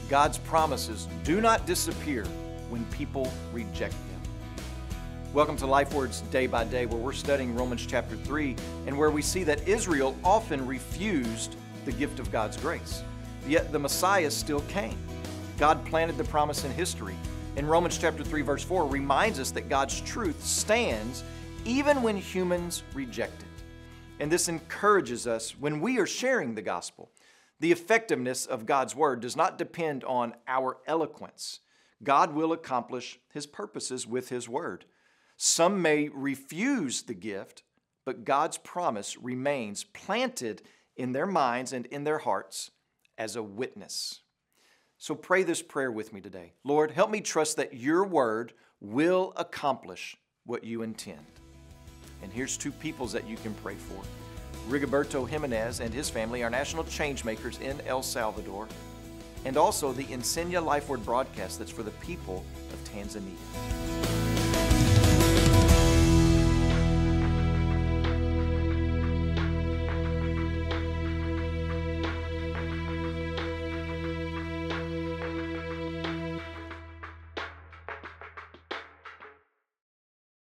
God's promises do not disappear when people reject them. Welcome to LifeWords Day by Day, where we're studying Romans chapter 3 and where we see that Israel often refused the gift of God's grace. Yet the Messiah still came. God planted the promise in history. And Romans chapter 3 verse 4 reminds us that God's truth stands even when humans reject it. And this encourages us when we are sharing the gospel. The effectiveness of God's word does not depend on our eloquence. God will accomplish His purposes with His word. Some may refuse the gift, but God's promise remains planted in their minds and in their hearts as a witness. So pray this prayer with me today. Lord, help me trust that Your word will accomplish what You intend. And here's two peoples that you can pray for. Rigoberto Jimenez and his family are national change makers in El Salvador, and also the Enseña LifeWord broadcast that's for the people of Tanzania.